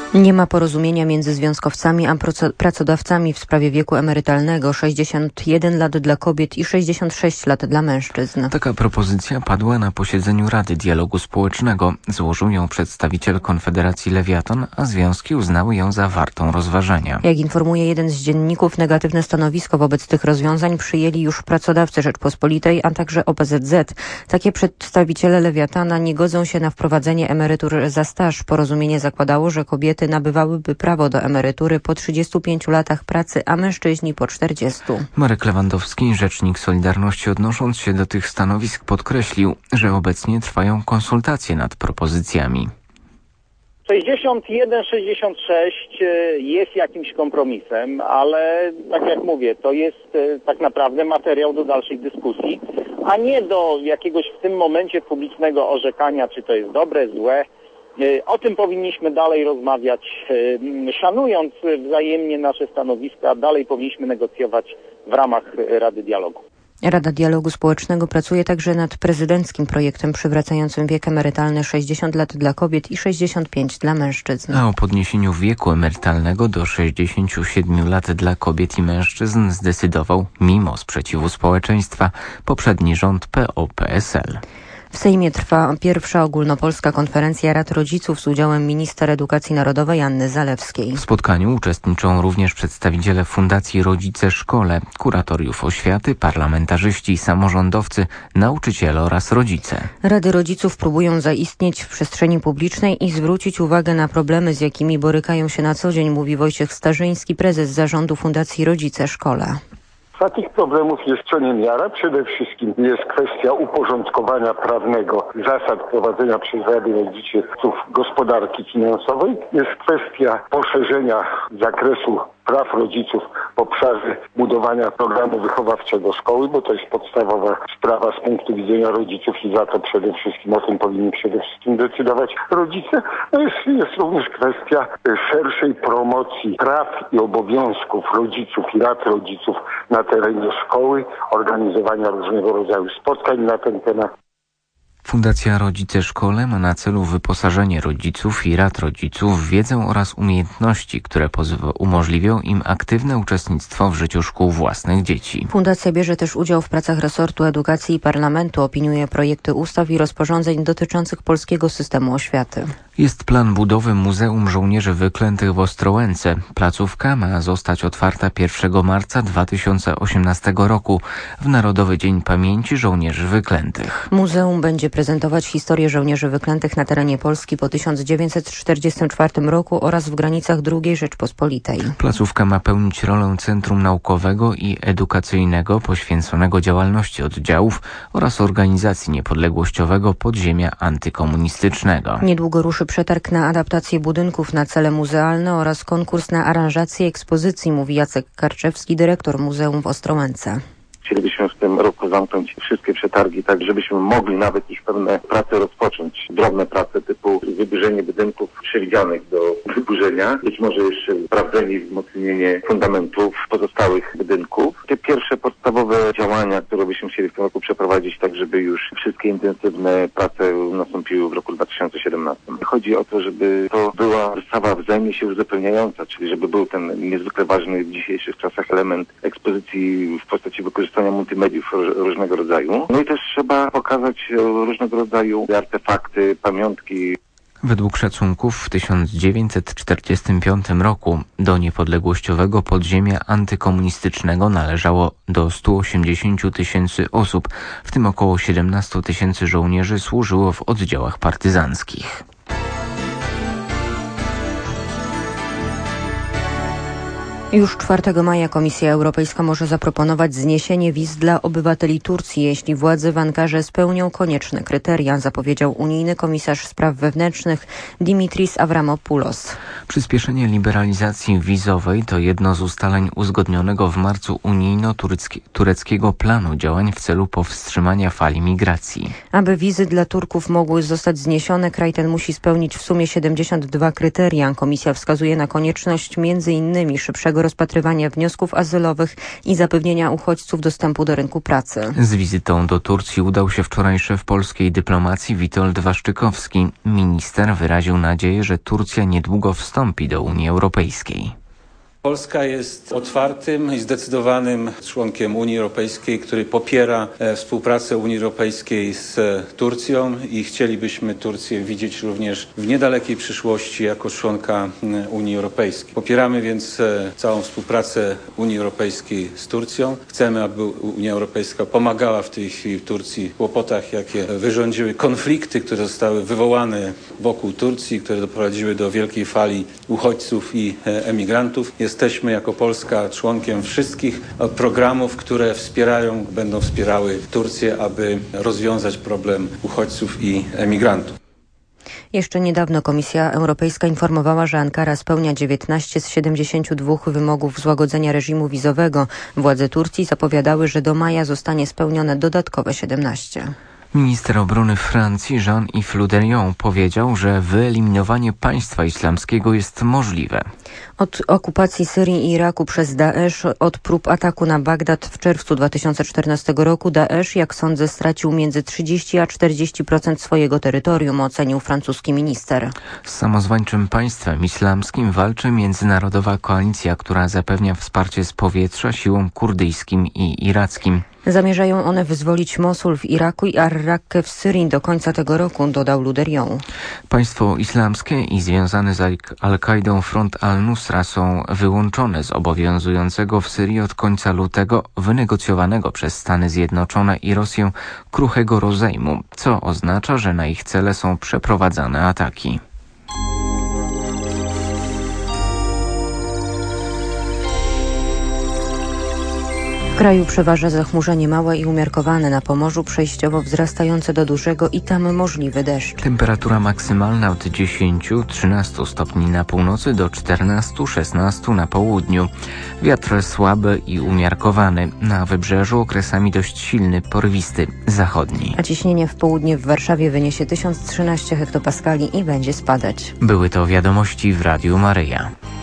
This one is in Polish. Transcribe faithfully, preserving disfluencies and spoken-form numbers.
Nie ma porozumienia między związkowcami a pracodawcami w sprawie wieku emerytalnego sześćdziesiąt jeden lat dla kobiet i sześćdziesiąt sześć lat dla mężczyzn. Taka propozycja padła na posiedzeniu Rady Dialogu Społecznego. Złożył ją przedstawiciel Konfederacji Lewiatan, a związki uznały ją za wartą rozważenia. Jak informuje jeden z dzienników, negatywne stanowisko wobec tych rozwiązań przyjęli już pracodawcy Rzeczpospolitej, a także O P Z Z. Takie przedstawiciele Lewiatana nie godzą się na wprowadzenie emerytur za staż. Porozumienie zakładało, że kobiety nabywałyby prawo do emerytury po trzydziestu pięciu latach pracy, a mężczyźni po czterdziestu. Marek Lewandowski, rzecznik Solidarności, odnosząc się do tych stanowisk, podkreślił, że obecnie trwają konsultacje nad propozycjami. sześćdziesiąt jeden sześćdziesiąt sześć jest jakimś kompromisem, ale tak jak mówię, to jest tak naprawdę materiał do dalszej dyskusji, a nie do jakiegoś w tym momencie publicznego orzekania, czy to jest dobre, złe. O tym powinniśmy dalej rozmawiać, szanując wzajemnie nasze stanowiska, dalej powinniśmy negocjować w ramach Rady Dialogu. Rada Dialogu Społecznego pracuje także nad prezydenckim projektem przywracającym wiek emerytalny sześćdziesiąt lat dla kobiet i sześćdziesiąt pięć dla mężczyzn. A o podniesieniu wieku emerytalnego do sześćdziesięciu siedmiu lat dla kobiet i mężczyzn zdecydował, mimo sprzeciwu społeczeństwa, poprzedni rząd P O P S L. W Sejmie trwa pierwsza ogólnopolska konferencja Rad Rodziców z udziałem minister edukacji narodowej Anny Zalewskiej. W spotkaniu uczestniczą również przedstawiciele Fundacji Rodzice Szkole, kuratoriów oświaty, parlamentarzyści, samorządowcy, nauczyciele oraz rodzice. Rady rodziców próbują zaistnieć w przestrzeni publicznej i zwrócić uwagę na problemy, z jakimi borykają się na co dzień, mówi Wojciech Starzyński, prezes zarządu Fundacji Rodzice Szkole. Takich problemów jest co niemiara. Przede wszystkim jest kwestia uporządkowania prawnego zasad prowadzenia przez Rady Rodziców gospodarki finansowej. Jest kwestia poszerzenia zakresu praw rodziców w obszarze budowania programu wychowawczego szkoły, bo to jest podstawowa sprawa z punktu widzenia rodziców i za to przede wszystkim o tym powinni przede wszystkim decydować rodzice. No jest, jest również kwestia szerszej promocji praw i obowiązków rodziców i rad rodziców na terenie szkoły, organizowania różnego rodzaju spotkań na ten temat. Fundacja Rodzice Szkole ma na celu wyposażenie rodziców i rad rodziców w wiedzę oraz umiejętności, które pozw- umożliwią im aktywne uczestnictwo w życiu szkół własnych dzieci. Fundacja bierze też udział w pracach resortu edukacji i parlamentu, opiniuje projekty ustaw i rozporządzeń dotyczących polskiego systemu oświaty. Jest plan budowy Muzeum Żołnierzy Wyklętych w Ostrołęce. Placówka ma zostać otwarta pierwszego marca dwa tysiące osiemnastego roku w Narodowy Dzień Pamięci Żołnierzy Wyklętych. Muzeum będzie prezentować historię żołnierzy wyklętych na terenie Polski po tysiąc dziewięćset czterdziestym czwartym roku oraz w granicach drugiej Rzeczpospolitej. Placówka ma pełnić rolę centrum naukowego i edukacyjnego poświęconego działalności oddziałów oraz organizacji niepodległościowego podziemia antykomunistycznego. Niedługo ruszy przetarg na adaptację budynków na cele muzealne oraz konkurs na aranżację ekspozycji, mówi Jacek Karczewski, dyrektor Muzeum w Ostrołęce. Chcielibyśmy w tym roku zamknąć wszystkie przetargi, tak żebyśmy mogli nawet już pewne prace rozpocząć. Drobne prace typu wyburzenie budynków przewidzianych do wyburzenia, być może jeszcze sprawdzenie i wzmocnienie fundamentów pozostałych budynków. Te pierwsze podstawowe działania, które byśmy chcieli w tym roku przeprowadzić, tak żeby już wszystkie intensywne prace nastąpiły w roku dwa tysiące siedemnastym. Chodzi o to, żeby to była wystawa wzajemnie się uzupełniająca, czyli żeby był ten niezwykle ważny w dzisiejszych czasach element ekspozycji w postaci wykorzystania multimediów różnego rodzaju. No i też trzeba pokazać różnego rodzaju artefakty, pamiątki. Według szacunków w tysiąc dziewięćset czterdziestym piątym roku do niepodległościowego podziemia antykomunistycznego należało do stu osiemdziesięciu tysięcy osób, w tym około siedemnastu tysięcy żołnierzy służyło w oddziałach partyzanckich. Już czwartego maja Komisja Europejska może zaproponować zniesienie wiz dla obywateli Turcji, jeśli władze w Ankarze spełnią konieczne kryteria, zapowiedział unijny komisarz spraw wewnętrznych Dimitris Avramopoulos. Przyspieszenie liberalizacji wizowej to jedno z ustaleń uzgodnionego w marcu unijno-tureckiego planu działań w celu powstrzymania fali migracji. Aby wizy dla Turków mogły zostać zniesione, kraj ten musi spełnić w sumie siedemdziesiąt dwa kryteria. Komisja wskazuje na konieczność między innymi szybszego szybkiego rozpatrywania wniosków azylowych i zapewnienia uchodźców dostępu do rynku pracy. Z wizytą do Turcji udał się wczoraj szef polskiej dyplomacji Witold Waszczykowski. Minister wyraził nadzieję, że Turcja niedługo wstąpi do Unii Europejskiej. Polska jest otwartym i zdecydowanym członkiem Unii Europejskiej, który popiera współpracę Unii Europejskiej z Turcją i chcielibyśmy Turcję widzieć również w niedalekiej przyszłości jako członka Unii Europejskiej. Popieramy więc całą współpracę Unii Europejskiej z Turcją. Chcemy, aby Unia Europejska pomagała w tej chwili Turcji w kłopotach, jakie wyrządziły konflikty, które zostały wywołane wokół Turcji, które doprowadziły do wielkiej fali uchodźców i emigrantów. Jesteśmy jako Polska członkiem wszystkich programów, które wspierają, będą wspierały Turcję, aby rozwiązać problem uchodźców i emigrantów. Jeszcze niedawno Komisja Europejska informowała, że Ankara spełnia dziewiętnaście z siedemdziesięciu dwóch wymogów złagodzenia reżimu wizowego. Władze Turcji zapowiadały, że do maja zostanie spełnione dodatkowe siedemnaście. Minister obrony Francji Jean-Yves Le Drian powiedział, że wyeliminowanie państwa islamskiego jest możliwe. Od okupacji Syrii i Iraku przez Daesh, od prób ataku na Bagdad w czerwcu dwa tysiące czternastego roku Daesh, jak sądzę, stracił między trzydzieści a czterdzieści procent swojego terytorium, ocenił francuski minister. Z samozwańczym państwem islamskim walczy międzynarodowa koalicja, która zapewnia wsparcie z powietrza siłom kurdyjskim i irackim. Zamierzają one wyzwolić Mosul w Iraku i Ar-Rakkę w Syrii do końca tego roku, dodał Le Drian. Państwo islamskie i związany z Al-Kaidą front Al-Nusra są wyłączone z obowiązującego w Syrii od końca lutego wynegocjowanego przez Stany Zjednoczone i Rosję kruchego rozejmu, co oznacza, że na ich cele są przeprowadzane ataki. W kraju przeważa zachmurzenie małe i umiarkowane, na Pomorzu przejściowo wzrastające do dużego i tam możliwy deszcz. Temperatura maksymalna od dziesięć do trzynastu stopni na północy do czternastu do szesnastu na południu. Wiatr słaby i umiarkowany, na wybrzeżu okresami dość silny, porwisty, zachodni. A ciśnienie w południe w Warszawie wyniesie tysiąc trzynaście hektopaskali i będzie spadać. Były to wiadomości w Radiu Maryja.